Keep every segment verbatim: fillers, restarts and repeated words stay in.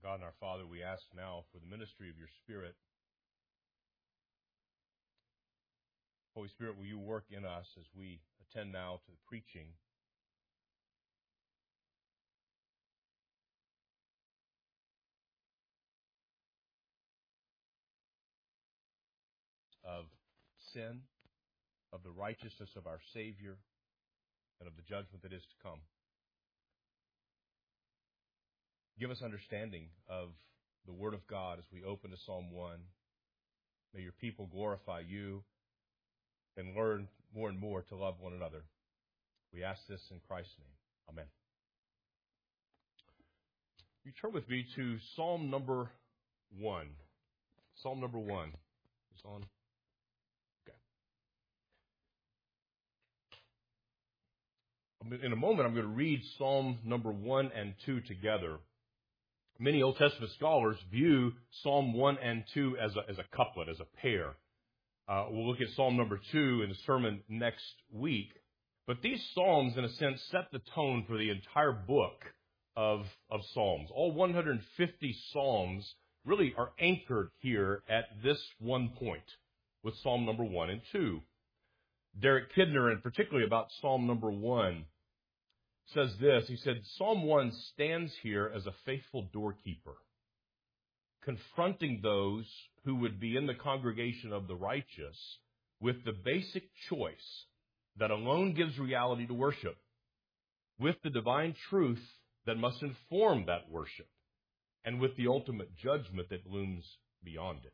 God and our Father, we ask now for the ministry of your Spirit. Holy Spirit, will you work in us as we attend now to the preaching of sin, of the righteousness of our Savior, and of the judgment that is to come. Give us understanding of the Word of God as we open to Psalm one. May your people glorify you and learn more and more to love one another. We ask this in Christ's name. Amen. You turn with me to Psalm number one. Psalm number one. Is on? Okay. In a moment, I'm going to read Psalm number one and two together. Many Old Testament scholars view Psalm one and two as a, as a couplet, as a pair. Uh, we'll look at Psalm number two in the sermon next week. But these Psalms, in a sense, set the tone for the entire book of, of Psalms. All one hundred fifty Psalms really are anchored here at this one point with Psalm number one and two. Derek Kidner, and particularly about Psalm number one, says this. He said, Psalm one stands here as a faithful doorkeeper, confronting those who would be in the congregation of the righteous with the basic choice that alone gives reality to worship, with the divine truth that must inform that worship, and with the ultimate judgment that looms beyond it.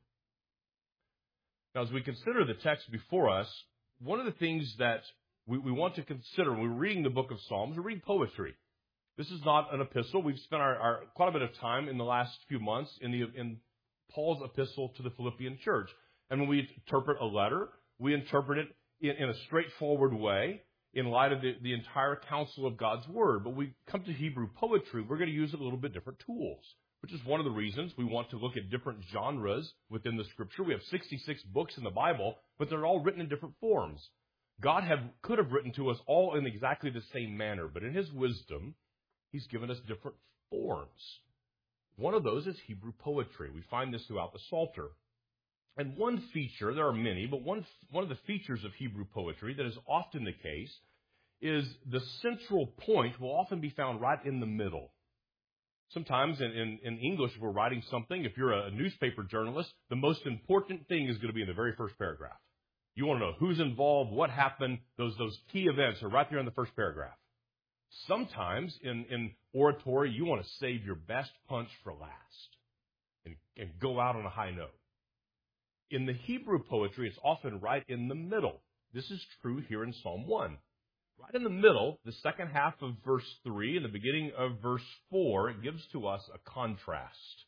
Now, as we consider the text before us, one of the things that we, we want to consider when we're reading the book of Psalms, we're reading poetry. This is not an epistle. We've spent our, our quite a bit of time in the last few months in the in Paul's epistle to the Philippian church. And when we interpret a letter, we interpret it in, in a straightforward way in light of the, the entire counsel of God's Word. But we come to Hebrew poetry, we're going to use a little bit different tools, which is one of the reasons we want to look at different genres within the Scripture. We have sixty-six books in the Bible, but they're all written in different forms. God have, could have written to us all in exactly the same manner, but in His wisdom, He's given us different forms. One of those is Hebrew poetry. We find this throughout the Psalter. And one feature, there are many, but one, one of the features of Hebrew poetry that is often the case is the central point will often be found right in the middle. Sometimes in, in, in English, if we're writing something, if you're a newspaper journalist, the most important thing is going to be in the very first paragraph. You want to know who's involved, what happened, those, those key events are right there in the first paragraph. Sometimes in, in oratory, you want to save your best punch for last and, and go out on a high note. In the Hebrew poetry, it's often right in the middle. This is true here in Psalm one. Right in the middle, the second half of verse three and the beginning of verse four, it gives to us a contrast.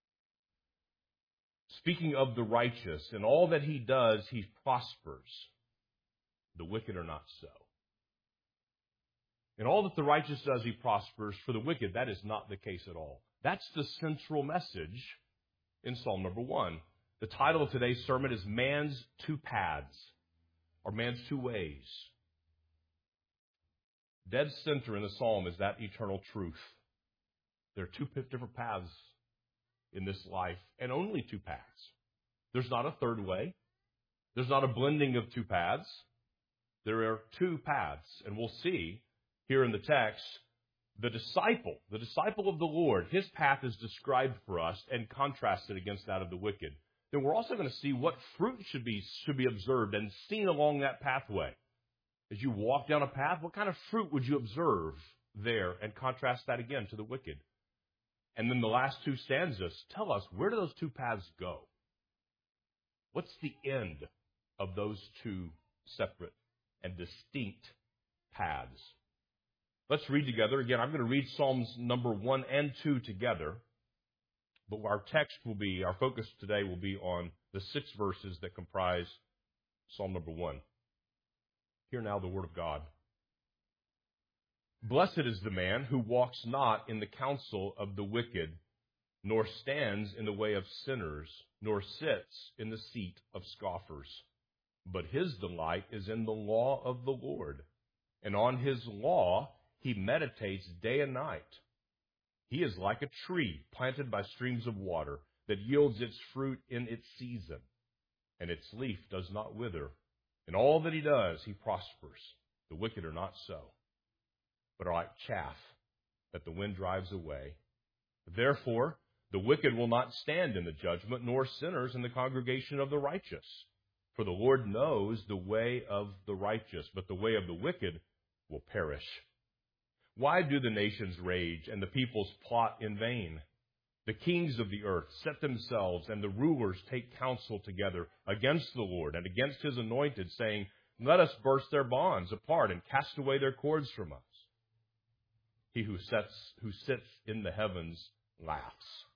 Speaking of the righteous, in all that he does, he prospers. The wicked are not so. In all that the righteous does, he prospers. For the wicked, that is not the case at all. That's the central message in Psalm number one. The title of today's sermon is Man's Two Paths, or Man's Two Ways. Dead center in the psalm is that eternal truth. There are two different paths in this life, and only two paths. There's not a third way. There's not a blending of two paths. There are two paths, and we'll see here in the text, the disciple, the disciple of the Lord, his path is described for us and contrasted against that of the wicked. Then we're also going to see what fruit should be should be observed and seen along that pathway. As you walk down a path, what kind of fruit would you observe there and contrast that again to the wicked? And then the last two stanzas tell us, where do those two paths go? What's the end of those two separate and distinct paths? Let's read together. Again, I'm going to read Psalms number one and two together. But our text will be, our focus today will be on the six verses that comprise Psalm number one. Hear now the word of God. Blessed is the man who walks not in the counsel of the wicked, nor stands in the way of sinners, nor sits in the seat of scoffers. But his delight is in the law of the Lord, and on his law he meditates day and night. He is like a tree planted by streams of water that yields its fruit in its season, and its leaf does not wither. In all that he does, he prospers. The wicked are not so, but are like chaff that the wind drives away. Therefore, the wicked will not stand in the judgment, nor sinners in the congregation of the righteous. For the Lord knows the way of the righteous, but the way of the wicked will perish. Why do the nations rage and the peoples plot in vain? The kings of the earth set themselves, and the rulers take counsel together against the Lord and against his anointed, saying, Let us burst their bonds apart and cast away their cords from us. He who sets, who sits in the heavens laughs.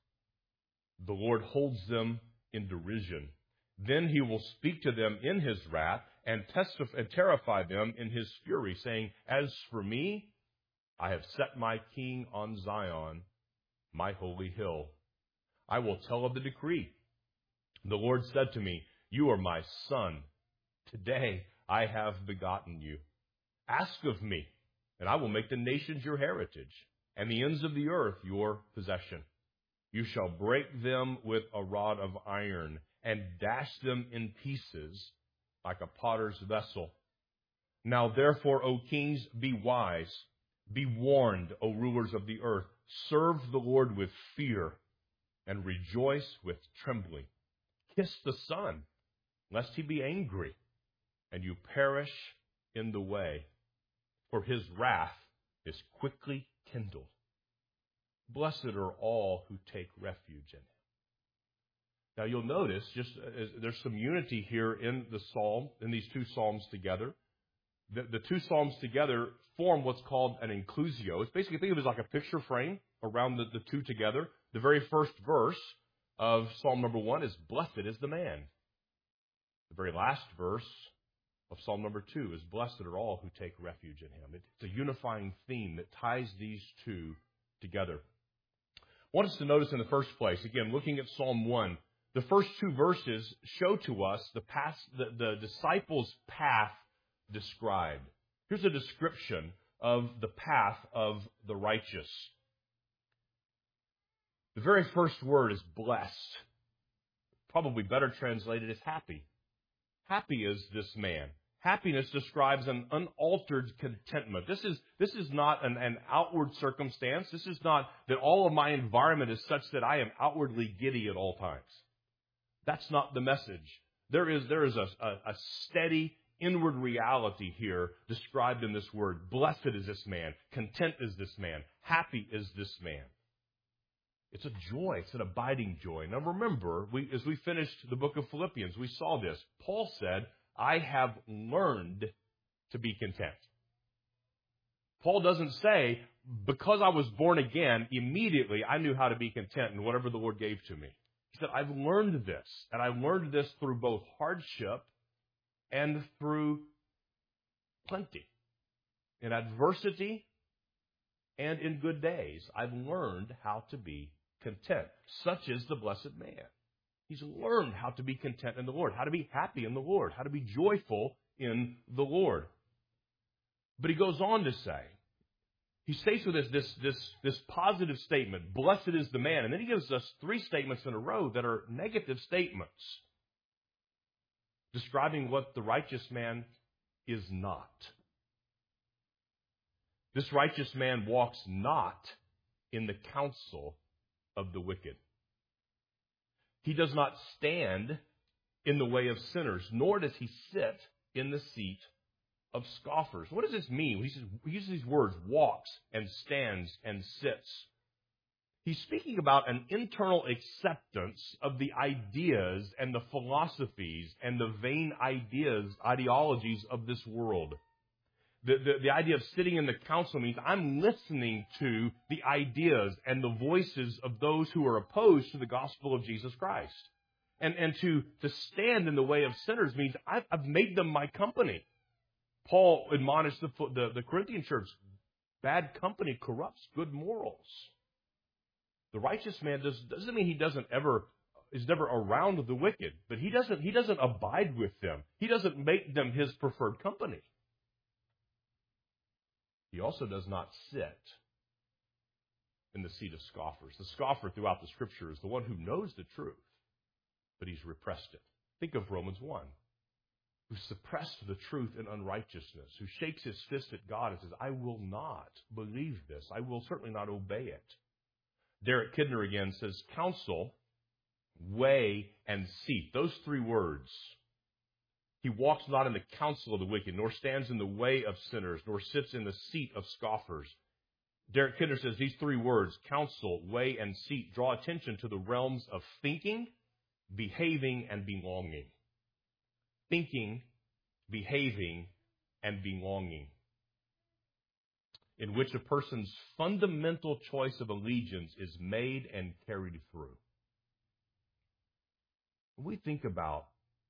The Lord holds them in derision. Then he will speak to them in his wrath and testify and terrify them in his fury, saying, As for me, I have set my king on Zion, my holy hill. I will tell of the decree. The Lord said to me, You are my son. Today I have begotten you. Ask of me, and I will make the nations your heritage, and the ends of the earth your possession. You shall break them with a rod of iron, and dash them in pieces like a potter's vessel. Now therefore, O kings, be wise. Be warned, O rulers of the earth. Serve the Lord with fear, and rejoice with trembling. Kiss the Son, lest he be angry, and you perish in the way, for his wrath is quickly kindled. Blessed are all who take refuge in him. Now you'll notice, just uh, there's some unity here in the psalm, in these two psalms together. The, the two psalms together form what's called an inclusio. It's basically, think of it as like a picture frame around the, the two together. The very first verse of Psalm number one is, Blessed is the man. The very last verse of Psalm number two is, Blessed are all who take refuge in him. It's a unifying theme that ties these two together. I want us to notice in the first place, again, looking at Psalm one, the first two verses show to us the, past, the, the disciples' path described. Here's a description of the path of the righteous. The very first word is blessed. Probably better translated as happy. Happy is this man. Happiness describes an unaltered contentment. This is, this is not an, an outward circumstance. This is not that all of my environment is such that I am outwardly giddy at all times. That's not the message. There is, there is a, a, a steady inward reality here described in this word. Blessed is this man. Content is this man. Happy is this man. It's a joy. It's an abiding joy. Now remember, we, as we finished the book of Philippians, we saw this. Paul said, I have learned to be content. Paul doesn't say, because I was born again, immediately I knew how to be content in whatever the Lord gave to me. He said, I've learned this, and I've learned this through both hardship and through plenty. In adversity and in good days, I've learned how to be content. Such is the blessed man. He's learned how to be content in the Lord, how to be happy in the Lord, how to be joyful in the Lord. But he goes on to say, he states with us this, this, this positive statement, blessed is the man. And then he gives us three statements in a row that are negative statements, describing what the righteous man is not. This righteous man walks not in the counsel of the wicked. He does not stand in the way of sinners, nor does he sit in the seat of scoffers. What does this mean? He, says, he uses these words, walks and stands and sits. He's speaking about an internal acceptance of the ideas and the philosophies and the vain ideas, ideologies of this world. The, the, the idea of sitting in the council means I'm listening to the ideas and the voices of those who are opposed to the gospel of Jesus Christ. And, and to, to stand in the way of sinners means I've, I've made them my company. Paul admonished the, the, the Corinthian church, bad company corrupts good morals. The righteous man does, doesn't mean he doesn't ever, is never around the wicked, but he doesn't, he doesn't abide with them. He doesn't make them his preferred company. He also does not sit in the seat of scoffers. The scoffer throughout the Scripture is the one who knows the truth, but he's repressed it. Think of Romans one, who suppressed the truth in unrighteousness, who shakes his fist at God and says, I will not believe this. I will certainly not obey it. Derek Kidner again says, counsel, weigh, and seat. Those three words. He walks not in the counsel of the wicked, nor stands in the way of sinners, nor sits in the seat of scoffers. Derek Kidner says these three words, counsel, weigh, and seat, draw attention to the realms of thinking, behaving, and belonging. Thinking, behaving, and belonging, in which a person's fundamental choice of allegiance is made and carried through. When we think about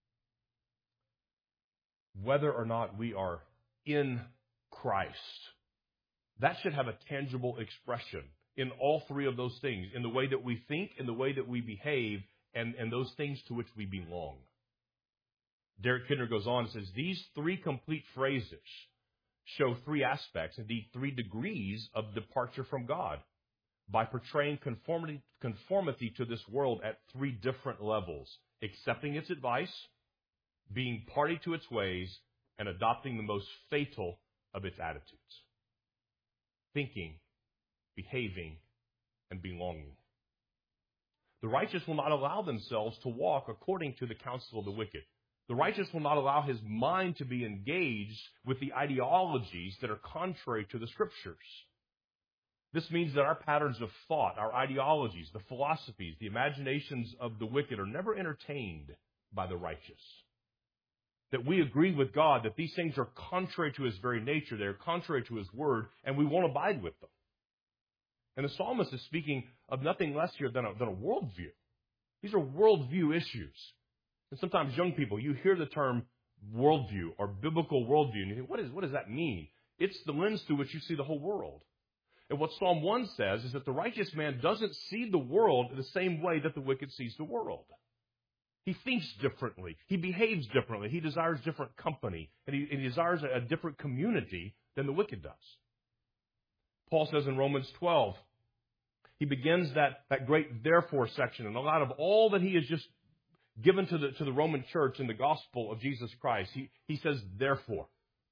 whether or not we are in Christ, that should have a tangible expression in all three of those things, in the way that we think, in the way that we behave, and, and those things to which we belong. Derek Kidner goes on and says, these three complete phrases show three aspects, indeed three degrees of departure from God, by portraying conformity, conformity to this world at three different levels: accepting its advice, being party to its ways, and adopting the most fatal of its attitudes. Thinking, behaving, and belonging. The righteous will not allow themselves to walk according to the counsel of the wicked. The righteous will not allow his mind to be engaged with the ideologies that are contrary to the Scriptures. This means that our patterns of thought, our ideologies, the philosophies, the imaginations of the wicked are never entertained by the righteous. That we agree with God that these things are contrary to His very nature, they are contrary to His Word, and we won't abide with them. And the psalmist is speaking of nothing less here than a, than a worldview. These are worldview issues. And sometimes young people, you hear the term worldview or biblical worldview, and you think, what, is, what does that mean? It's the lens through which you see the whole world. And what Psalm one says is that the righteous man doesn't see the world the same way that the wicked sees the world. He thinks differently. He behaves differently. He desires different company. And he, and he desires a, a different community than the wicked does. Paul says in Romans twelve, he begins that, that great therefore section, and out of all that he has just given to the, to the Roman church in the gospel of Jesus Christ, he, he says, therefore,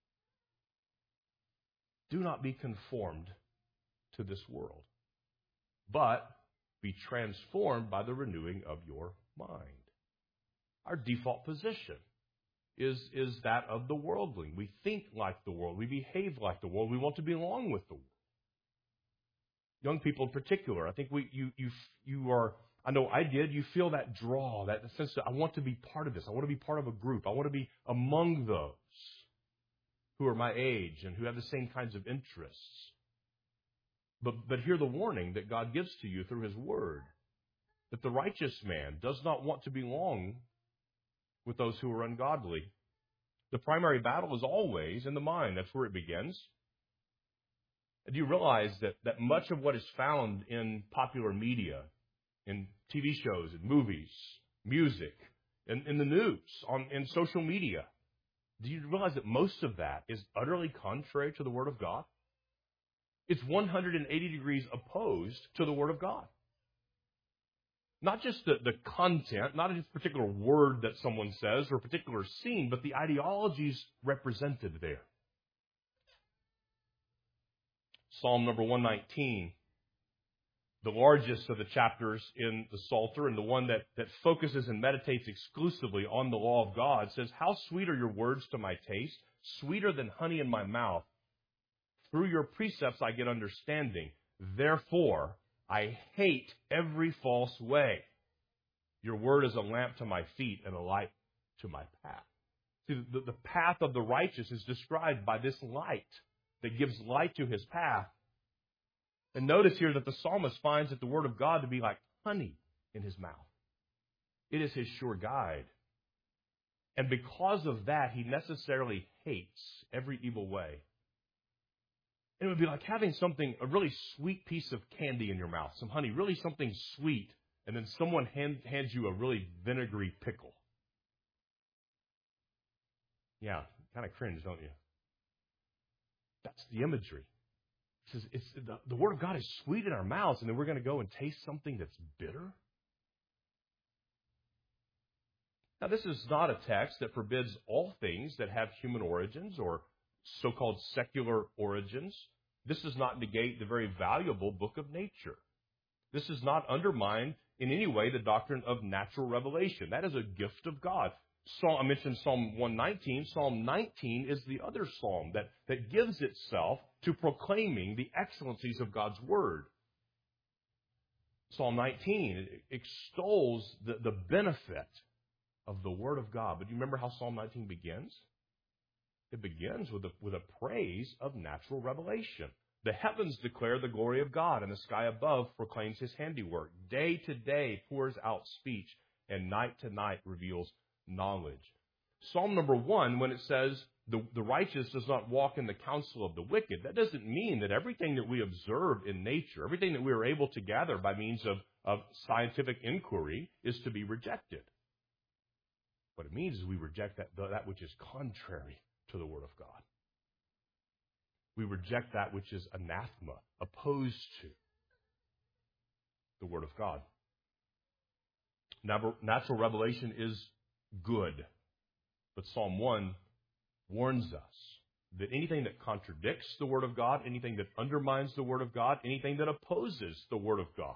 do not be conformed to this world, but be transformed by the renewing of your mind. Our default position is, is that of the worldling. We think like the world. We behave like the world. We want to belong with the world. Young people in particular, I think we, you, you, you are, I know I did, you feel that draw, that sense that I want to be part of this. I want to be part of a group. I want to be among those who are my age and who have the same kinds of interests. But, but hear the warning that God gives to you through His Word, that the righteous man does not want to belong with those who are ungodly. The primary battle is always in the mind. That's where it begins. And do you realize that, that much of what is found in popular media, in T V shows, in movies, music, in, in the news, on in social media, do you realize that most of that is utterly contrary to the Word of God? It's one hundred eighty degrees opposed to the Word of God. Not just the, the content, not just a particular word that someone says or a particular scene, but the ideologies represented there. Psalm number one nineteen, the largest of the chapters in the Psalter and the one that, that focuses and meditates exclusively on the law of God, says, how sweet are your words to my taste, sweeter than honey in my mouth. Through your precepts I get understanding. Therefore, I hate every false way. Your word is a lamp to my feet and a light to my path. See, the, the path of the righteous is described by this light that gives light to his path. And notice here that the psalmist finds that the word of God to be like honey in his mouth. It is his sure guide. And because of that, he necessarily hates every evil way. And it would be like having something, a really sweet piece of candy in your mouth, some honey, really something sweet, and then someone hand, hands you a really vinegary pickle. Yeah, kind of cringe, don't you? That's the imagery. says it's the, the Word of God is sweet in our mouths, and then we're going to go and taste something that's bitter? Now, this is not a text that forbids all things that have human origins or so-called secular origins. This does not negate the very valuable book of nature. This does not undermine in any way the doctrine of natural revelation. That is a gift of God. Psalm, I mentioned Psalm one nineteen. Psalm nineteen is the other psalm that, that gives itself to proclaiming the excellencies of God's Word. Psalm nineteen extols the, the benefit of the Word of God. But do you remember how Psalm nineteen begins? It begins with a, with a praise of natural revelation. The heavens declare the glory of God, and the sky above proclaims His handiwork. Day to day pours out speech, and night to night reveals knowledge. Psalm number one, when it says the, the righteous does not walk in the counsel of the wicked, that doesn't mean that everything that we observe in nature, everything that we are able to gather by means of, of scientific inquiry is to be rejected. What it means is we reject that, that which is contrary to the Word of God. We reject that which is anathema, opposed to the Word of God. Natural revelation is good, but Psalm one warns us that anything that contradicts the Word of God, anything that undermines the Word of God, anything that opposes the Word of God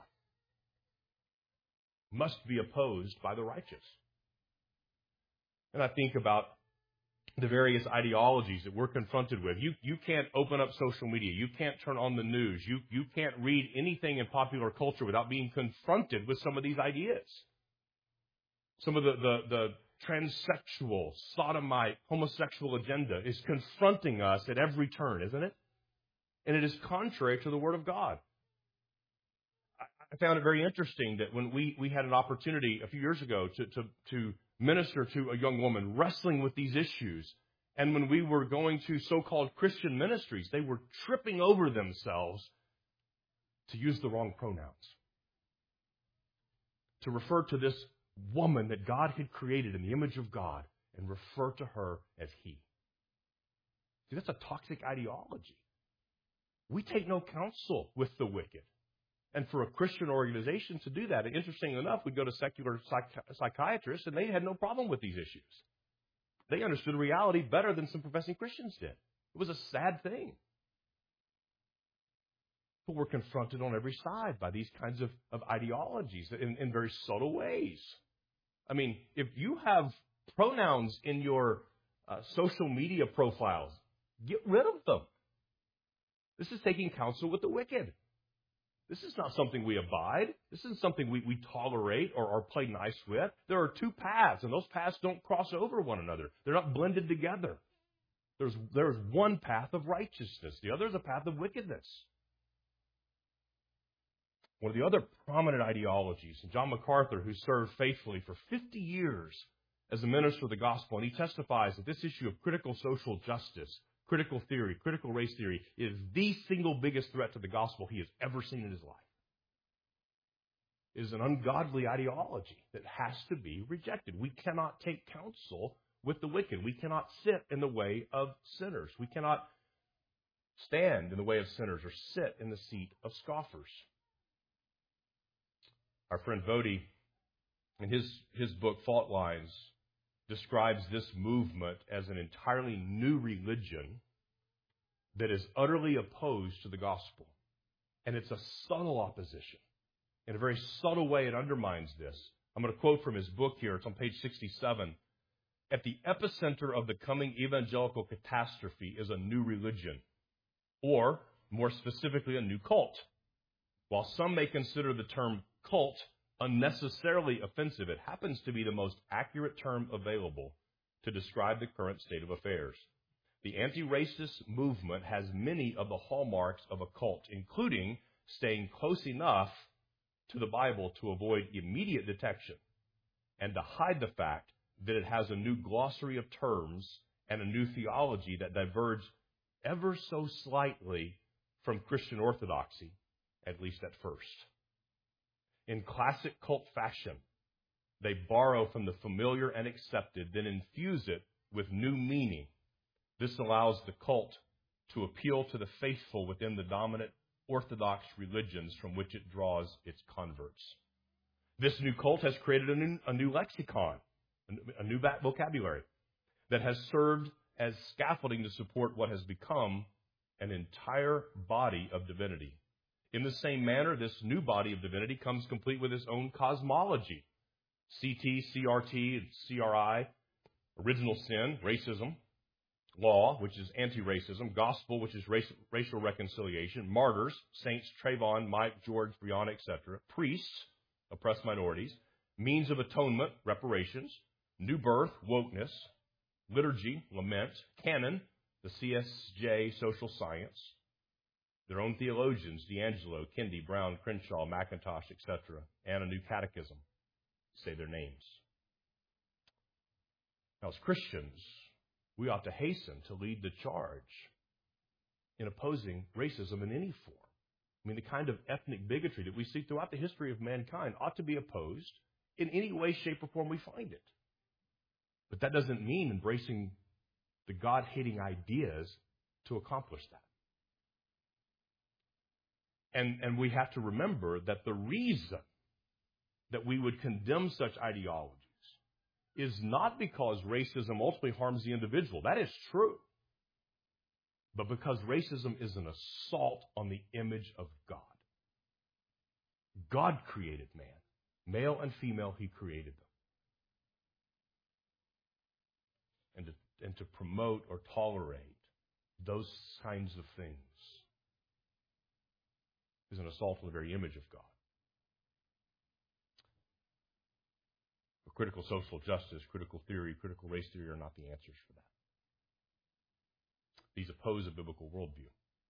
must be opposed by the righteous. And I think about the various ideologies that we're confronted with. You, you can't open up social media. You can't turn on the news. You, you can't read anything in popular culture without being confronted with some of these ideas. Some of the, the, the transsexual, sodomite, homosexual agenda is confronting us at every turn, isn't it? And it is contrary to the Word of God. I, I found it very interesting that when we, we had an opportunity a few years ago to, to, to minister to a young woman wrestling with these issues. And when we were going to so-called Christian ministries, they were tripping over themselves to use the wrong pronouns. To refer to this woman that God had created in the image of God and refer to her as he. See, that's a toxic ideology. We take no counsel with the wicked. And for a Christian organization to do that, interestingly enough, we go to secular psych- psychiatrists, and they had no problem with these issues. They understood reality better than some professing Christians did. It was a sad thing. But we're confronted on every side by these kinds of, of ideologies in, in very subtle ways. I mean, if you have pronouns in your uh, social media profiles, get rid of them. This is taking counsel with the wicked. This is not something we abide. This isn't something we, we tolerate or, or play nice with. There are two paths, and those paths don't cross over one another. They're not blended together. There's, there's one path of righteousness. The other is a path of wickedness. One of the other prominent ideologies, John MacArthur, who served faithfully for fifty years as a minister of the gospel, and he testifies that this issue of critical social justice, critical theory, critical race theory, is the single biggest threat to the gospel he has ever seen in his life. It is an ungodly ideology that has to be rejected. We cannot take counsel with the wicked. We cannot sit in the way of sinners. We cannot stand in the way of sinners or sit in the seat of scoffers. Our friend Vodi, in his, his book, Fault Lines, describes this movement as an entirely new religion that is utterly opposed to the gospel. And it's a subtle opposition. In a very subtle way, it undermines this. I'm going to quote from his book here. It's on page sixty-seven. At the epicenter of the coming evangelical catastrophe is a new religion, or more specifically, a new cult. While some may consider the term cult unnecessarily offensive, it happens to be the most accurate term available to describe the current state of affairs. The anti-racist movement has many of the hallmarks of a cult, including staying close enough to the Bible to avoid immediate detection and to hide the fact that it has a new glossary of terms and a new theology that diverge ever so slightly from Christian orthodoxy, at least at first. In classic cult fashion, they borrow from the familiar and accepted, then infuse it with new meaning. This allows the cult to appeal to the faithful within the dominant orthodox religions from which it draws its converts. This new cult has created a new, a new lexicon, a new vocabulary that has served as scaffolding to support what has become an entire body of divinity. In the same manner, this new body of divinity comes complete with its own cosmology. C T, C R T, and C R I, original sin, racism, law, which is anti-racism, gospel, which is race, racial reconciliation, martyrs, saints, Trayvon, Mike, George, Breonna, et cetera, priests, oppressed minorities, means of atonement, reparations, new birth, wokeness, liturgy, lament, canon, the C S J, social science, their own theologians, D'Angelo, Kendi, Brown, Crenshaw, McIntosh, et cetera, and a new catechism. Say their names. Now, as Christians, we ought to hasten to lead the charge in opposing racism in any form. I mean, the kind of ethnic bigotry that we see throughout the history of mankind ought to be opposed in any way, shape, or form we find it. But that doesn't mean embracing the God-hating ideas to accomplish that. And, and we have to remember that the reason that we would condemn such ideologies is not because racism ultimately harms the individual. That is true. But because racism is an assault on the image of God. God created man. Male and female, He created them. And to, and to promote or tolerate those kinds of things is an assault on the very image of God. Critical social justice, critical theory, critical race theory are not the answers for that. These oppose a biblical worldview.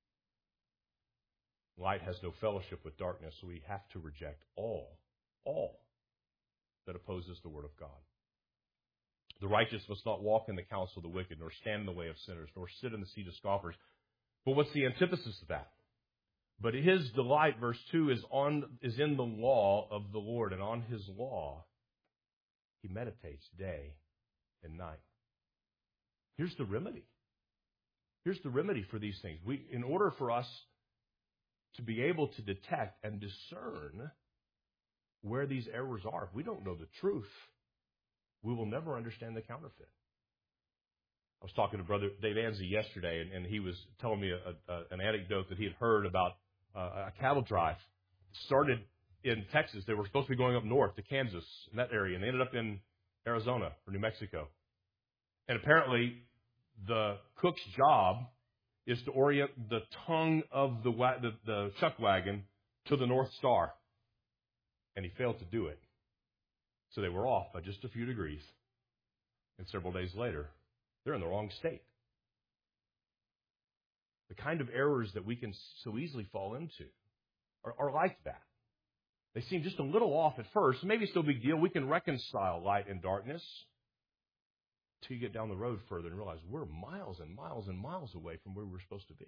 Light has no fellowship with darkness, so we have to reject all, all that opposes the Word of God. The righteous must not walk in the counsel of the wicked, nor stand in the way of sinners, nor sit in the seat of scoffers. But what's the antithesis of that? But his delight, verse two, is on is in the law of the Lord, and on His law He meditates day and night. Here's the remedy. Here's the remedy for these things. We, in order for us to be able to detect and discern where these errors are, if we don't know the truth, we will never understand the counterfeit. I was talking to Brother Dave Anzi yesterday, and, and he was telling me a, a, an anecdote that he had heard about uh, a cattle drive. It started in Texas. They were supposed to be going up north to Kansas, in that area, and they ended up in Arizona or New Mexico. And apparently, the cook's job is to orient the tongue of the, wa- the, the chuck wagon to the North Star. And he failed to do it. So they were off by just a few degrees. And several days later, they're in the wrong state. The kind of errors that we can so easily fall into are, are like that. They seem just a little off at first. Maybe it's no big deal. We can reconcile light and darkness until you get down the road further and realize we're miles and miles and miles away from where we're supposed to be.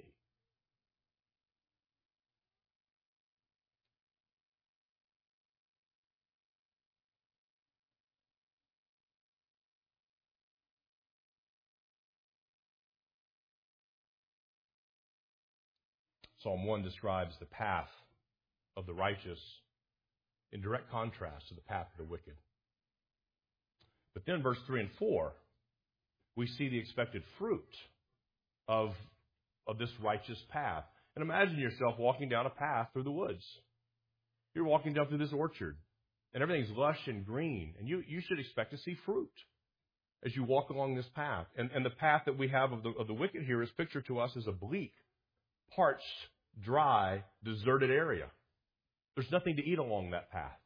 Psalm one describes the path of the righteous in direct contrast to the path of the wicked. But then verse three and four, we see the expected fruit of, of this righteous path. And imagine yourself walking down a path through the woods. You're walking down through this orchard, and everything's lush and green, and you, you should expect to see fruit as you walk along this path. And, and the path that we have of the, of the wicked here is pictured to us as a bleak, parched, dry, deserted area. There's nothing to eat along that path.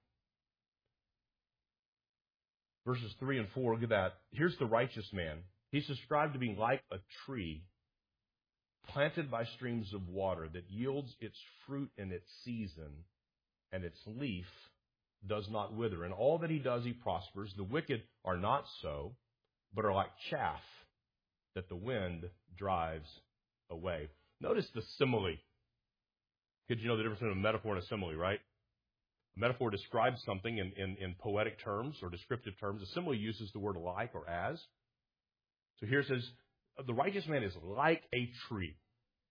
Verses three and four, look at that. Here's the righteous man. He's described to be like a tree planted by streams of water that yields its fruit in its season, and its leaf does not wither. In all that he does, he prospers. The wicked are not so, but are like chaff that the wind drives away. Notice the simile. Because you know the difference between a metaphor and a simile, right? A metaphor describes something in, in, in poetic terms or descriptive terms. A simile uses the word like or as. So here it says, the righteous man is like a tree.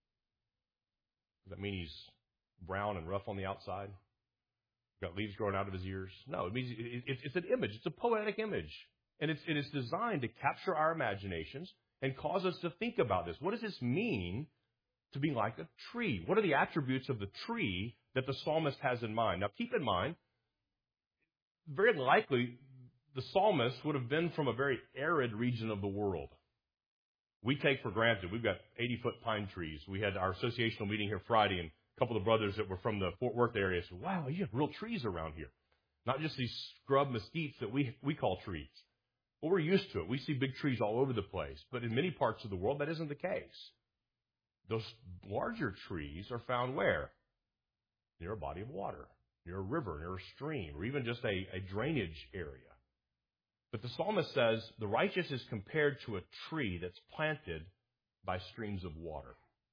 Does that mean he's brown and rough on the outside? Got leaves growing out of his ears? No, it means it, it, it's an image. It's a poetic image. And it's, it is designed to capture our imaginations and cause us to think about this. What does this mean to be like a tree? What are the attributes of the tree that the psalmist has in mind? Now, keep in mind, very likely the psalmist would have been from a very arid region of the world. We take for granted, we've got eighty-foot pine trees. We had our associational meeting here Friday, and a couple of brothers that were from the Fort Worth area said, wow, you have real trees around here. Not just these scrub mesquites that we, we call trees. Well, we're used to it. We see big trees all over the place. But in many parts of the world, that isn't the case. Those larger trees are found where? Near a body of water, near a river, near a stream, or even just a, a drainage area. But the psalmist says the righteous is compared to a tree that's planted by streams of water.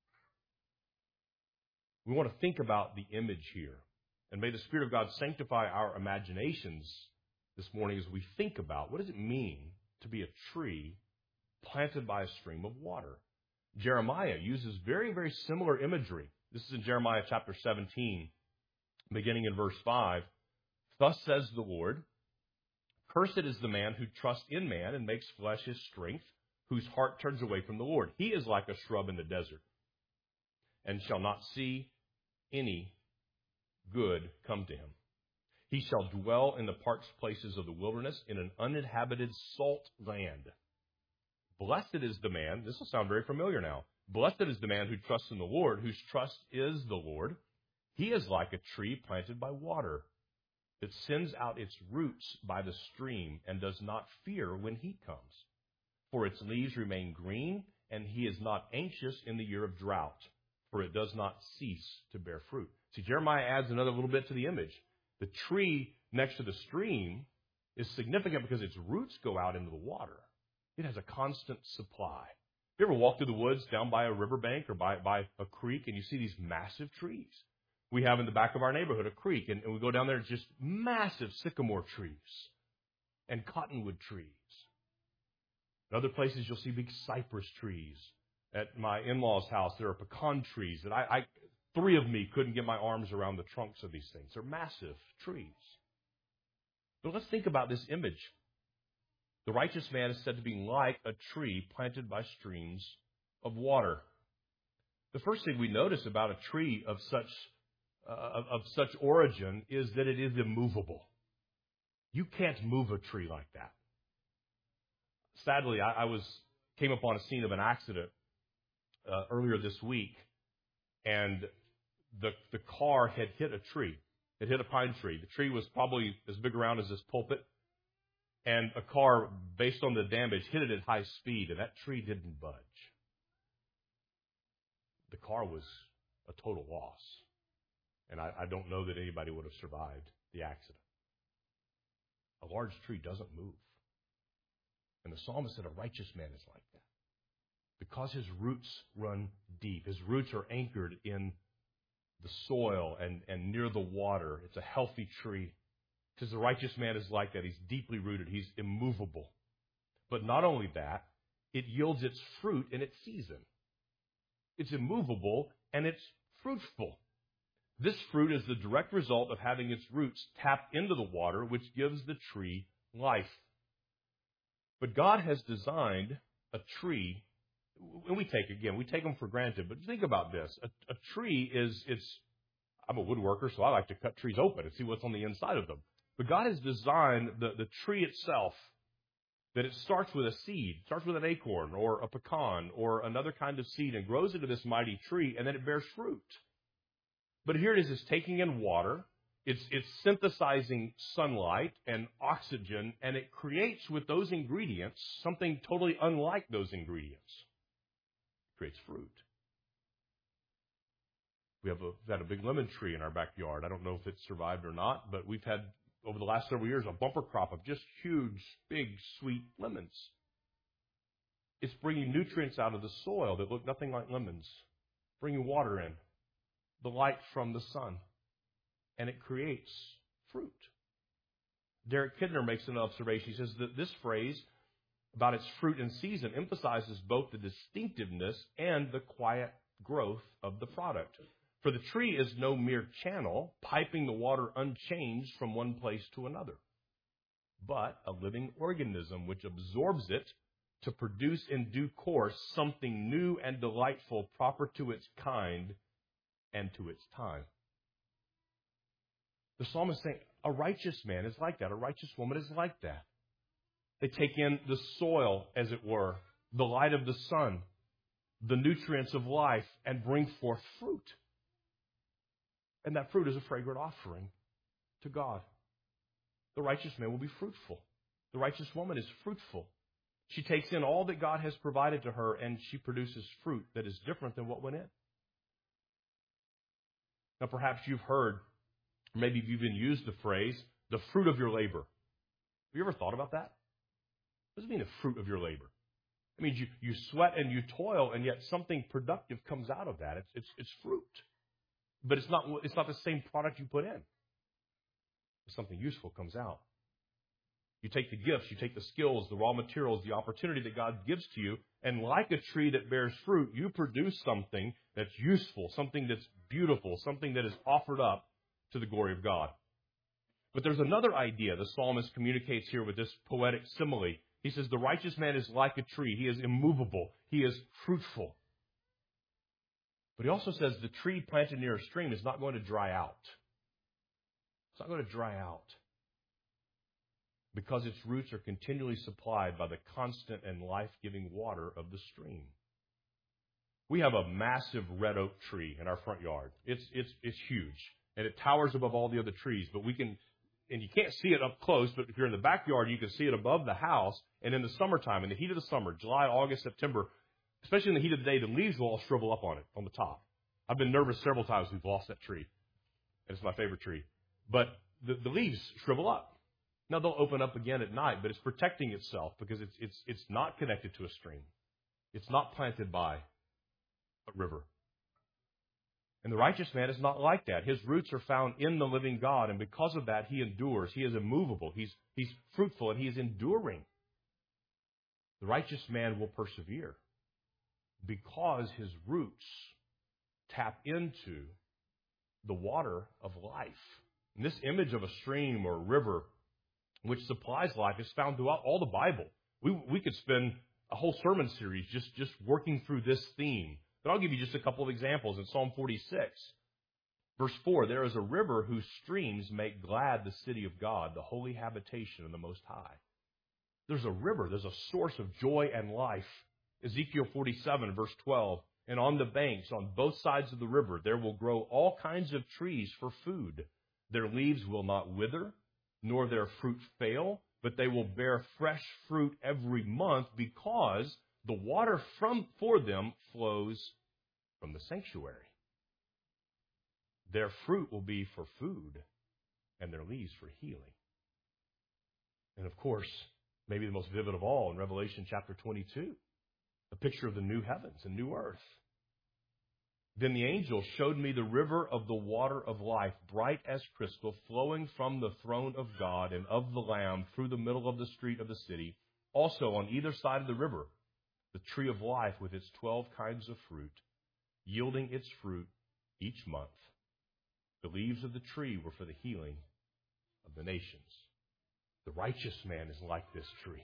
We want to think about the image here. And may the Spirit of God sanctify our imaginations this morning as we think about what does it mean to be a tree planted by a stream of water. Jeremiah uses very, very similar imagery. This is in Jeremiah chapter seventeen, beginning in verse five. Thus says the Lord, cursed is the man who trusts in man and makes flesh his strength, whose heart turns away from the Lord. He is like a shrub in the desert, and shall not see any good come to him. He shall dwell in the parched places of the wilderness, in an uninhabited salt land. Blessed is the man, this will sound very familiar now. Blessed is the man who trusts in the Lord, whose trust is the Lord. He is like a tree planted by water, that sends out its roots by the stream and does not fear when heat comes. For its leaves remain green, and he is not anxious in the year of drought, for it does not cease to bear fruit. See, Jeremiah adds another little bit to the image. The tree next to the stream is significant because its roots go out into the water. It has a constant supply. You ever walk through the woods down by a riverbank or by, by a creek and you see these massive trees? We have in the back of our neighborhood a creek, and, and we go down there, it's just massive sycamore trees and cottonwood trees. In other places, you'll see big cypress trees. At my in-laws' house, there are pecan trees that I, I three of me couldn't get my arms around the trunks of these things. They're massive trees. But let's think about this image. The righteous man is said to be like a tree planted by streams of water. The first thing we notice about a tree of such uh, of, of such origin is that it is immovable. You can't move a tree like that. Sadly, I, I was came upon a scene of an accident uh, earlier this week, and the the car had hit a tree. It hit a pine tree. The tree was probably as big around as this pulpit, and a car, based on the damage, hit it at high speed, and that tree didn't budge. The car was a total loss, and I, I don't know that anybody would have survived the accident. A large tree doesn't move. And the psalmist said a righteous man is like that, because his roots run deep. His roots are anchored in the soil and, and near the water. It's a healthy tree. Because the righteous man is like that. He's deeply rooted. He's immovable. But not only that, it yields its fruit in its season. It's immovable and it's fruitful. This fruit is the direct result of having its roots tapped into the water, which gives the tree life. But God has designed a tree, and we take, again, we take them for granted, but think about this. A, a tree is, it's, I'm a woodworker, so I like to cut trees open and see what's on the inside of them. But God has designed the, the tree itself that it starts with a seed, starts with an acorn or a pecan or another kind of seed and grows into this mighty tree, and then it bears fruit. But here it is, it's taking in water. It's, it's synthesizing sunlight and oxygen, and it creates with those ingredients something totally unlike those ingredients. It creates fruit. We have a, we've had a big lemon tree in our backyard. I don't know if it survived or not, but we've had, over the last several years, a bumper crop of just huge, big, sweet lemons. It's bringing nutrients out of the soil that look nothing like lemons, bringing water in, the light from the sun. And it creates fruit. Derek Kidner makes an observation. He says that this phrase about its fruit in season emphasizes both the distinctiveness and the quiet growth of the product. For the tree is no mere channel, piping the water unchanged from one place to another, but a living organism which absorbs it to produce in due course something new and delightful, proper to its kind and to its time. The psalmist is saying, a righteous man is like that. A righteous woman is like that. They take in the soil, as it were, the light of the sun, the nutrients of life, and bring forth fruit. And that fruit is a fragrant offering to God. The righteous man will be fruitful. The righteous woman is fruitful. She takes in all that God has provided to her, and she produces fruit that is different than what went in. Now, perhaps you've heard, maybe you've even used the phrase, the fruit of your labor. Have you ever thought about that? What does it mean, the fruit of your labor? It means you, you sweat and you toil, and yet something productive comes out of that. It's, it's, it's fruit. But it's not, it's not the same product you put in. Something useful comes out. You take the gifts, you take the skills, the raw materials, the opportunity that God gives to you, and like a tree that bears fruit, you produce something that's useful, something that's beautiful, something that is offered up to the glory of God. But there's another idea the psalmist communicates here with this poetic simile. He says, the righteous man is like a tree. He is immovable. He is fruitful. But he also says the tree planted near a stream is not going to dry out. It's not going to dry out because its roots are continually supplied by the constant and life-giving water of the stream. We have a massive red oak tree in our front yard. It's, it's, it's huge, and it towers above all the other trees. But we can, and you can't see it up close, but if you're in the backyard, you can see it above the house. And in the summertime, in the heat of the summer, July, August, September, especially in the heat of the day, the leaves will all shrivel up on it, on the top. I've been nervous several times we've lost that tree. And it's my favorite tree. But the, the leaves shrivel up. Now, they'll open up again at night, but it's protecting itself because it's, it's, it's not connected to a stream. It's not planted by a river. And the righteous man is not like that. His roots are found in the living God, and because of that, he endures. He is immovable. He's, he's fruitful, and he is enduring. The righteous man will persevere because his roots tap into the water of life. And this image of a stream or a river which supplies life is found throughout all the Bible. We, we could spend a whole sermon series just, just working through this theme. But I'll give you just a couple of examples. In Psalm forty-six, verse four, there is a river whose streams make glad the city of God, the holy habitation of the Most High. There's a river. There's a source of joy and life. Ezekiel forty-seven, verse twelve, and on the banks, on both sides of the river, there will grow all kinds of trees for food. Their leaves will not wither, nor their fruit fail, but they will bear fresh fruit every month because the water from for them flows from the sanctuary. Their fruit will be for food, and their leaves for healing. And of course, maybe the most vivid of all in Revelation chapter twenty-two, a picture of the new heavens and new earth. Then the angel showed me the river of the water of life, bright as crystal, flowing from the throne of God and of the Lamb through the middle of the street of the city. Also on either side of the river, the tree of life with its twelve kinds of fruit, yielding its fruit each month. The leaves of the tree were for the healing of the nations. The righteous man is like this tree.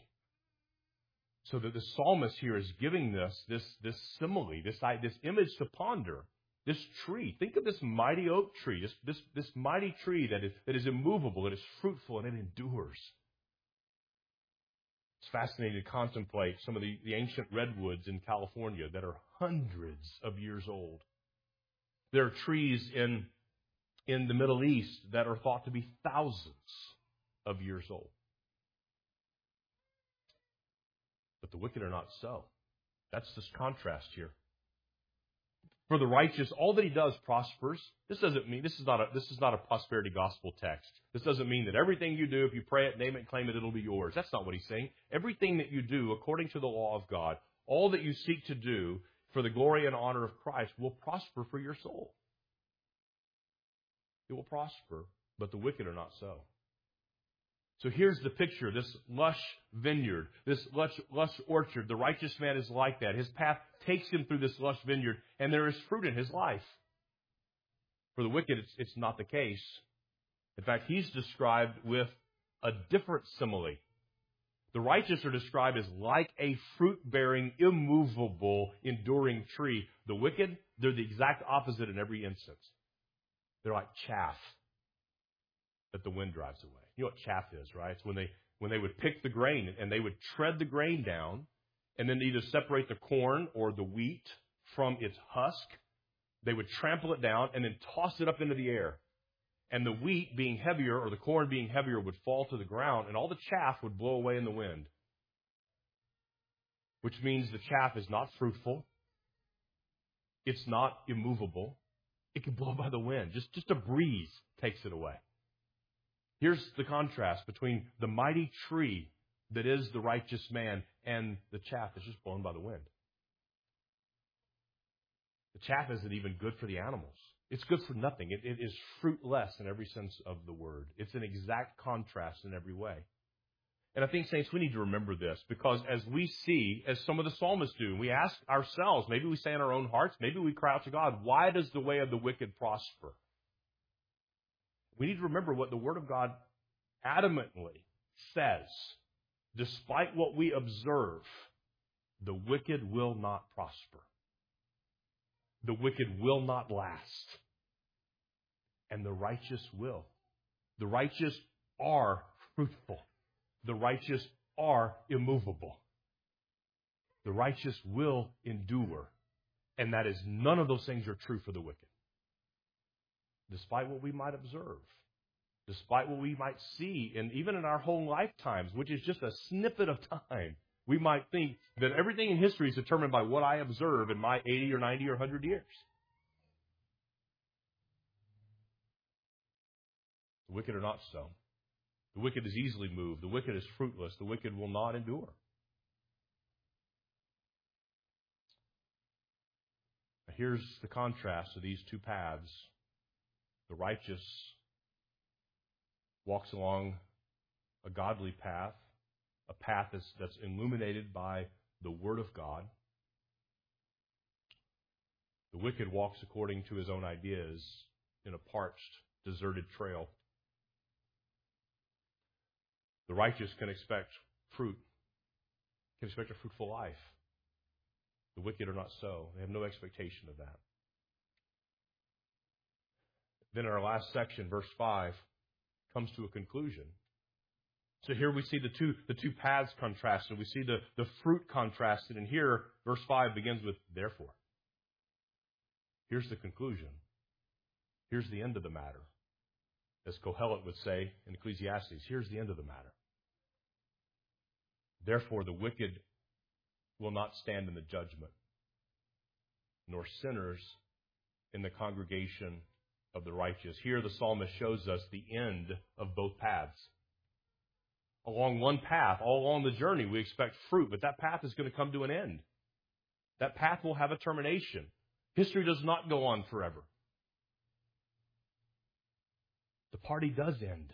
So that the psalmist here is giving this, this, this simile, this, this image to ponder, this tree. Think of this mighty oak tree, this, this, this mighty tree that is, that is immovable, that is fruitful, and it endures. It's fascinating to contemplate some of the, the ancient redwoods in California that are hundreds of years old. There are trees in, in the Middle East that are thought to be thousands of years old. But the wicked are not so. That's this contrast here. For the righteous, all that he does prospers. This doesn't mean this is not a this is not a prosperity gospel text. This doesn't mean that everything you do, if you pray it, name it, claim it, it'll be yours. That's not what he's saying. Everything that you do according to the law of God, all that you seek to do for the glory and honor of Christ will prosper for your soul. It will prosper, but the wicked are not so. So here's the picture, this lush vineyard, this lush, lush orchard. The righteous man is like that. His path takes him through this lush vineyard, and there is fruit in his life. For the wicked, it's, it's not the case. In fact, he's described with a different simile. The righteous are described as like a fruit-bearing, immovable, enduring tree. The wicked, they're the exact opposite in every instance. They're like chaff that the wind drives away. You know what chaff is, right? It's when they when they would pick the grain and they would tread the grain down and then either separate the corn or the wheat from its husk. They would trample it down and then toss it up into the air. And the wheat being heavier or the corn being heavier would fall to the ground and all the chaff would blow away in the wind. Which means the chaff is not fruitful. It's not immovable. It can blow by the wind. Just, just a breeze takes it away. Here's the contrast between the mighty tree that is the righteous man and the chaff that's just blown by the wind. The chaff isn't even good for the animals. It's good for nothing. It, it is fruitless in every sense of the word. It's an exact contrast in every way. And I think, saints, we need to remember this because as we see, as some of the psalmists do, we ask ourselves, maybe we say in our own hearts, maybe we cry out to God, why does the way of the wicked prosper? We need to remember what the Word of God adamantly says. Despite what we observe, the wicked will not prosper. The wicked will not last. And the righteous will. The righteous are fruitful. The righteous are immovable. The righteous will endure. And that is, none of those things are true for the wicked. Despite what we might observe. Despite what we might see, and even in our whole lifetimes, which is just a snippet of time, we might think that everything in history is determined by what I observe in my eighty or ninety or one hundred years. The wicked are not so. The wicked is easily moved. The wicked is fruitless. The wicked will not endure. Now here's the contrast of these two paths. The righteous walks along a godly path, a path that's, that's illuminated by the Word of God. The wicked walks according to his own ideas in a parched, deserted trail. The righteous can expect fruit, can expect a fruitful life. The wicked are not so. They have no expectation of that. Then in our last section, verse five, comes to a conclusion. So here we see the two the two paths contrasted. We see the, the fruit contrasted. And here, verse five begins with, therefore. Here's the conclusion. Here's the end of the matter. As Kohelet would say in Ecclesiastes, here's the end of the matter. Therefore, the wicked will not stand in the judgment, nor sinners in the congregation of the righteous. Here the psalmist shows us the end of both paths. Along one path, all along the journey, we expect fruit, but that path is going to come to an end. That path will have a termination. History does not go on forever. The party does end.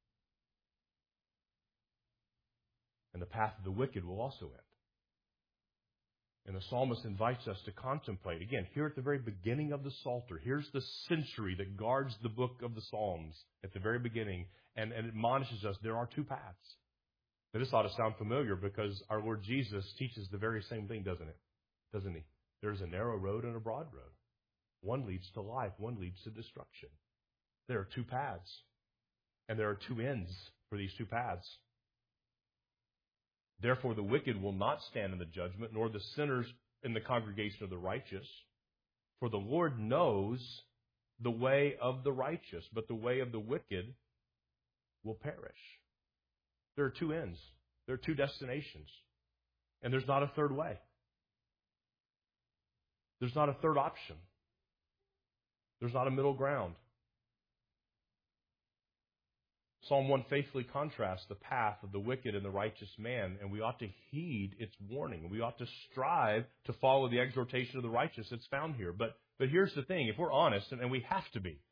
And the path of the wicked will also end. And the psalmist invites us to contemplate. Again, here at the very beginning of the Psalter, here's the century that guards the book of the Psalms at the very beginning, and, and admonishes us there are two paths. Now, this ought to sound familiar because our Lord Jesus teaches the very same thing, doesn't it? Doesn't he? There's a narrow road and a broad road. One leads to life, one leads to destruction. There are two paths, and there are two ends for these two paths. Therefore, the wicked will not stand in the judgment, nor the sinners in the congregation of the righteous. For the Lord knows the way of the righteous, but the way of the wicked will perish. There are two ends. There are two destinations. And there's not a third way. There's not a third option. There's not a middle ground. Psalm one faithfully contrasts the path of the wicked and the righteous man, and we ought to heed its warning. We ought to strive to follow the exhortation of the righteous that's found here. But, but here's the thing, if we're honest, and, and we have to be,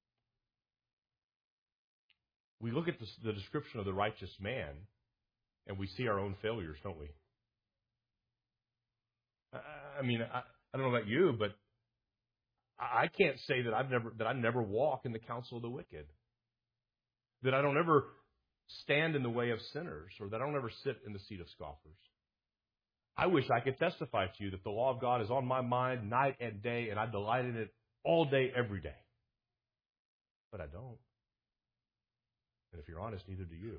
we look at the, the description of the righteous man, and we see our own failures, don't we? I, I mean, I, I don't know about you, but I can't say that I've never that I never walk in the counsel of the wicked, that I don't ever stand in the way of sinners, or that I don't ever sit in the seat of scoffers. I wish I could testify to you that the law of God is on my mind night and day, and I delight in it all day, every day. But I don't. And if you're honest, neither do you.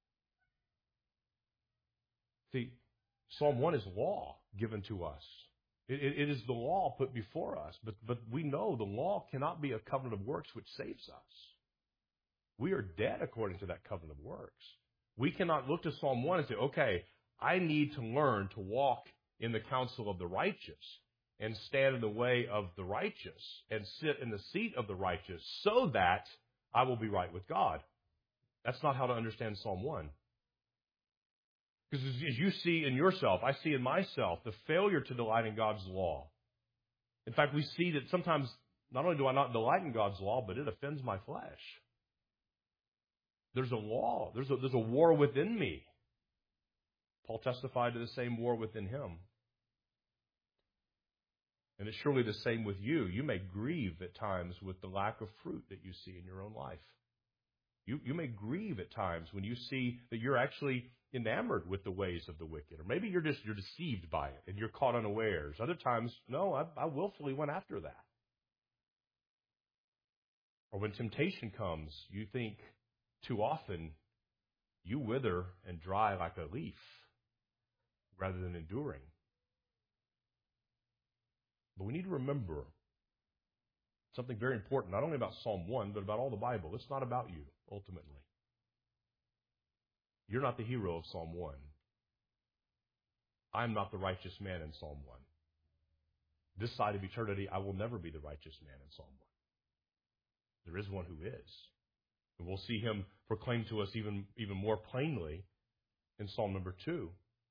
See, Psalm one is law given to us. It, it, it is the law put before us. But, but we know the law cannot be a covenant of works which saves us. We are dead according to that covenant of works. We cannot look to Psalm one and say, okay, I need to learn to walk in the counsel of the righteous and stand in the way of the righteous and sit in the seat of the righteous so that I will be right with God. That's not how to understand Psalm one. Because as you see in yourself, I see in myself the failure to delight in God's law. In fact, we see that sometimes not only do I not delight in God's law, but it offends my flesh. There's a law. There's a, there's a war within me. Paul testified to the same war within him. And it's surely the same with you. You may grieve at times with the lack of fruit that you see in your own life. You, you may grieve at times when you see that you're actually enamored with the ways of the wicked. Or maybe you're just you're deceived by it and you're caught unawares. Other times, no, I, I willfully went after that. Or when temptation comes, you think too often you wither and dry like a leaf rather than enduring. But we need to remember something very important, not only about Psalm one, but about all the Bible. It's not about you, ultimately. You're not the hero of Psalm one. I'm not the righteous man in Psalm one. This side of eternity, I will never be the righteous man in Psalm one. There is one who is. And we'll see him proclaimed to us even, even more plainly in Psalm number two.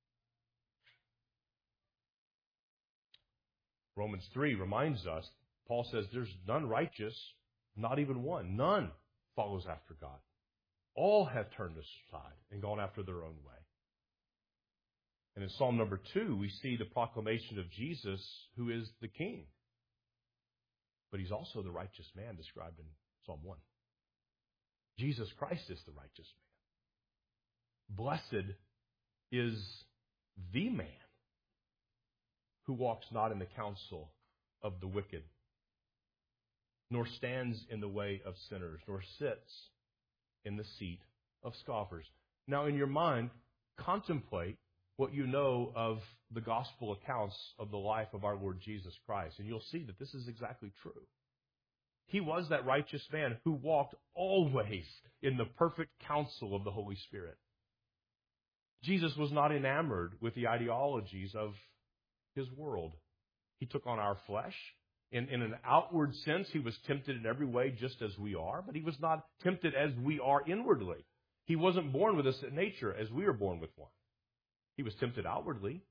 Romans three reminds us, Paul says, there's none righteous, not even one. None follows after God. All have turned aside and gone after their own way. And in Psalm number two, we see the proclamation of Jesus, who is the King. But he's also the righteous man described in Psalm one. Jesus Christ is the righteous man. Blessed is the man who walks not in the counsel of the wicked, nor stands in the way of sinners, nor sits in the seat of scoffers. Now, in your mind, contemplate what you know of the gospel accounts of the life of our Lord Jesus Christ, and you'll see that this is exactly true. He was that righteous man who walked always in the perfect counsel of the Holy Spirit. Jesus was not enamored with the ideologies of his world. He took on our flesh. In, in an outward sense, he was tempted in every way just as we are, but he was not tempted as we are inwardly. He wasn't born with us in nature as we are born with one. He was tempted outwardly.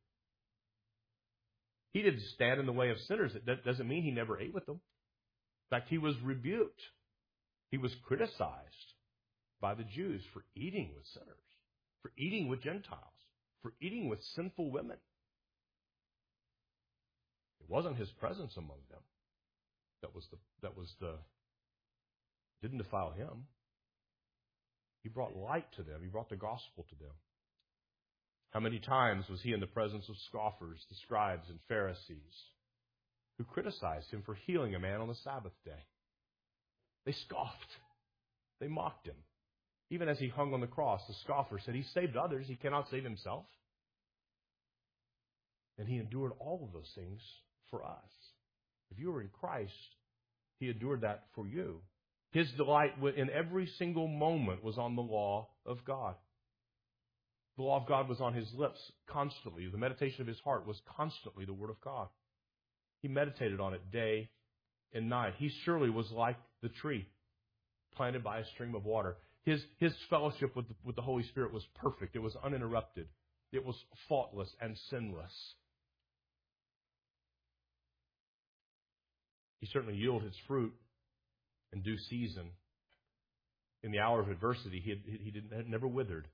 He didn't stand in the way of sinners. That doesn't mean he never ate with them. In fact, he was rebuked. He was criticized by the Jews for eating with sinners, for eating with Gentiles, for eating with sinful women. It wasn't his presence among them that was the that was the didn't defile him. He brought light to them. He brought the gospel to them. How many times was he in the presence of scoffers, the scribes and Pharisees, who criticized him for healing a man on the Sabbath day? They scoffed. They mocked him. Even as he hung on the cross, the scoffer said, he saved others. He cannot save himself. And he endured all of those things for us. If you were in Christ, he endured that for you. His delight in every single moment was on the law of God. The law of God was on his lips constantly. The meditation of his heart was constantly the Word of God. He meditated on it day and night. He surely was like the tree planted by a stream of water. His, his fellowship with the, with the Holy Spirit was perfect. It was uninterrupted. It was faultless and sinless. He certainly yielded his fruit in due season. In the hour of adversity, he, had, he didn't, had never withered.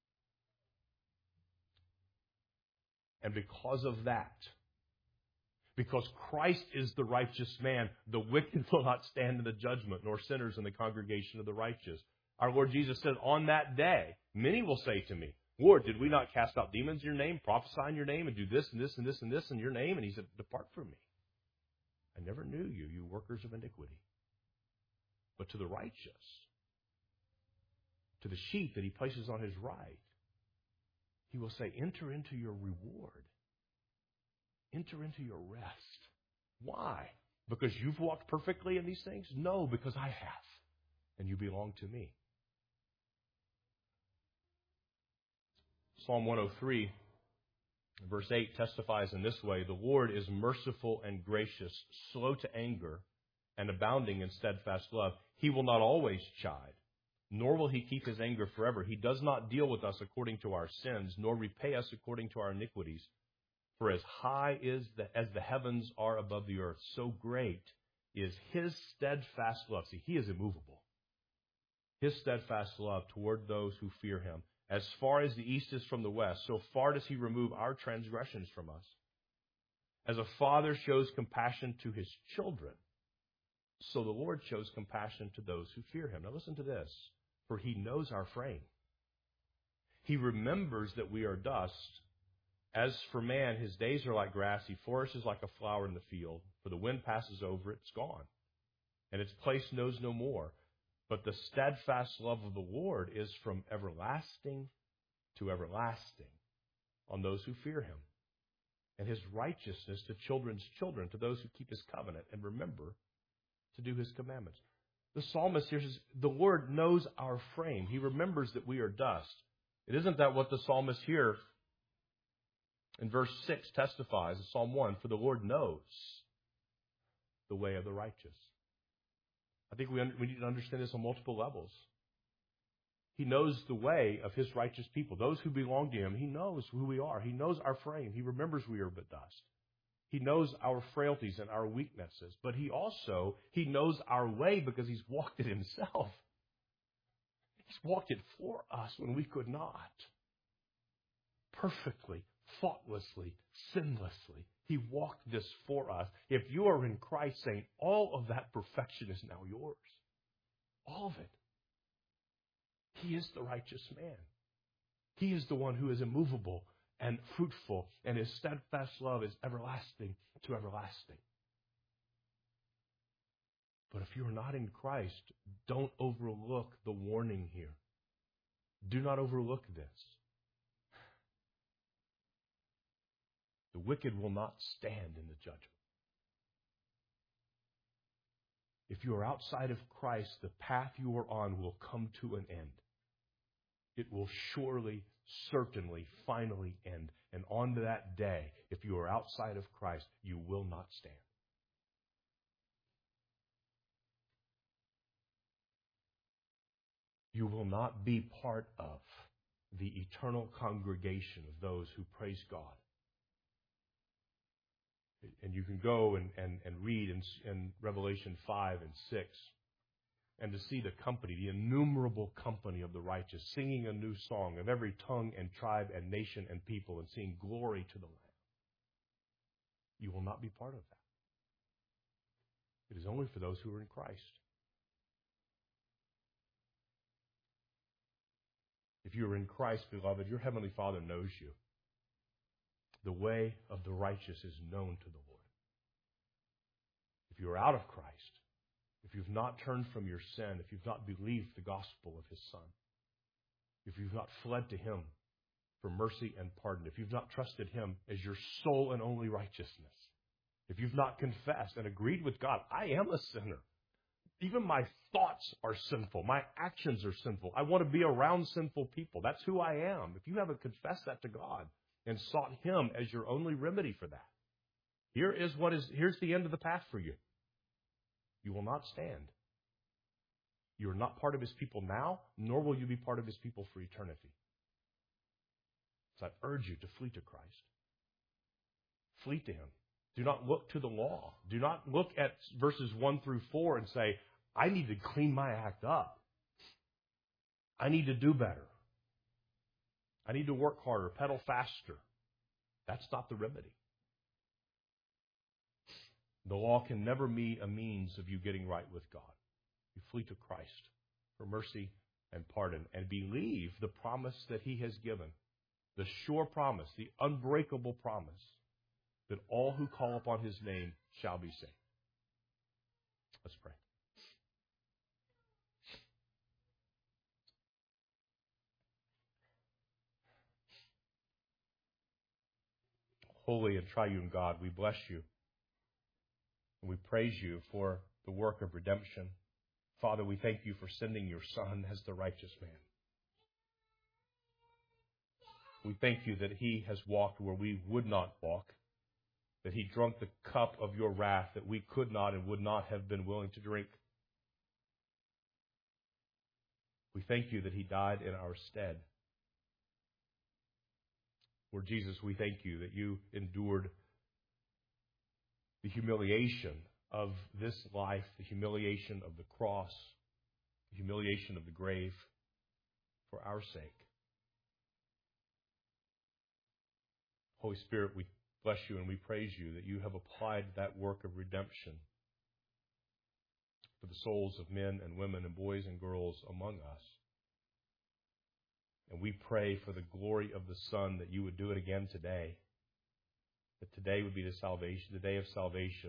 And because of that, Because Christ is the righteous man, the wicked will not stand in the judgment, nor sinners in the congregation of the righteous. Our Lord Jesus said, on that day, many will say to me, Lord, did we not cast out demons in your name, prophesy in your name, and do this and this and this and this in your name? And he said, depart from me. I never knew you, you workers of iniquity. But to the righteous, to the sheep that he places on his right, he will say, enter into your reward. Enter into your rest. Why? Because you've walked perfectly in these things? No, because I have. And you belong to me. Psalm one oh three, verse eight testifies in this way, the Lord is merciful and gracious, slow to anger, and abounding in steadfast love. He will not always chide, nor will he keep his anger forever. He does not deal with us according to our sins, nor repay us according to our iniquities. For as high is the, as the heavens are above the earth, so great is his steadfast love. See, he is immovable. His steadfast love toward those who fear him. As far as the east is from the west, so far does he remove our transgressions from us. As a father shows compassion to his children, so the Lord shows compassion to those who fear him. Now listen to this. For he knows our frame. He remembers that we are dust. As for man, his days are like grass. He flourishes like a flower in the field. For the wind passes over it, it's gone. And its place knows no more. But the steadfast love of the Lord is from everlasting to everlasting on those who fear him. And his righteousness to children's children, to those who keep his covenant and remember to do his commandments. The psalmist here says, the Lord knows our frame. He remembers that we are dust. It isn't that what the psalmist here in verse six testifies in Psalm one, for the Lord knows the way of the righteous. I think we, un- we need to understand this on multiple levels. He knows the way of his righteous people, those who belong to him. He knows who we are. He knows our frame. He remembers we are but dust. He knows our frailties and our weaknesses, but he also, he knows our way because he's walked it himself. He's walked it for us when we could not. Perfectly, faultlessly, sinlessly. He walked this for us. If you are in Christ, saying all of that perfection is now yours. All of it. He is the righteous man. He is the one who is immovable and fruitful, and his steadfast love is everlasting to everlasting. But if you are not in Christ, don't overlook the warning here. Do not overlook this. The wicked will not stand in the judgment. If you are outside of Christ, the path you are on will come to an end. It will surely, certainly, finally end. And on that day, if you are outside of Christ, you will not stand. You will not be part of the eternal congregation of those who praise God. And you can go and, and, and read in, in Revelation five and six and to see the company, the innumerable company of the righteous, singing a new song of every tongue and tribe and nation and people and seeing glory to the Lamb. You will not be part of that. It is only for those who are in Christ. If you are in Christ, beloved, your Heavenly Father knows you. The way of the righteous is known to the Lord. If you are out of Christ, if you've not turned from your sin, if you've not believed the gospel of his Son, if you've not fled to him for mercy and pardon, if you've not trusted him as your sole and only righteousness, if you've not confessed and agreed with God, I am a sinner. Even my thoughts are sinful. My actions are sinful. I want to be around sinful people. That's who I am. If you haven't confessed that to God and sought him as your only remedy for that, here is what is, here's the end of the path for you. You will not stand. You are not part of his people now, nor will you be part of his people for eternity. So I urge you to flee to Christ. Flee to him. Do not look to the law. Do not look at verses one through four and say, I need to clean my act up. I need to do better. I need to work harder, pedal faster. That's not the remedy. The law can never be a means of you getting right with God. You flee to Christ for mercy and pardon and believe the promise that He has given, the sure promise, the unbreakable promise that all who call upon His name shall be saved. Let's pray. Holy and triune God, we bless you and we praise you for the work of redemption. Father, we thank you for sending your Son as the righteous man. We thank you that He has walked where we would not walk, that He drunk the cup of your wrath that we could not and would not have been willing to drink. We thank you that He died in our stead. Lord Jesus, we thank you that you endured the humiliation of this life, the humiliation of the cross, the humiliation of the grave for our sake. Holy Spirit, we bless you and we praise you that you have applied that work of redemption for the souls of men and women and boys and girls among us. And we pray for the glory of the Son that you would do it again today, that today would be the salvation, the day of salvation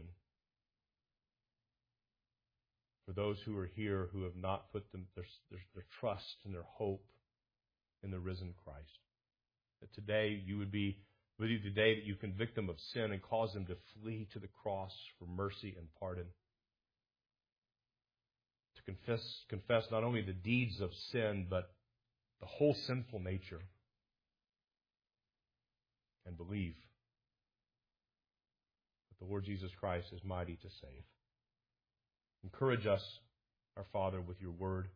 for those who are here who have not put them, their, their, their trust and their hope in the risen Christ. That today you would be with you today, that you convict them of sin and cause them to flee to the cross for mercy and pardon. To confess, confess not only the deeds of sin, but the whole sinful nature. And believe that the Lord Jesus Christ is mighty to save. Encourage us, our Father, with your word.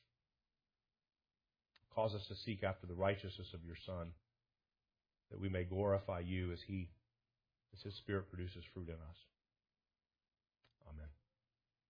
Cause us to seek after the righteousness of your Son, that we may glorify you as he, as his Spirit produces fruit in us.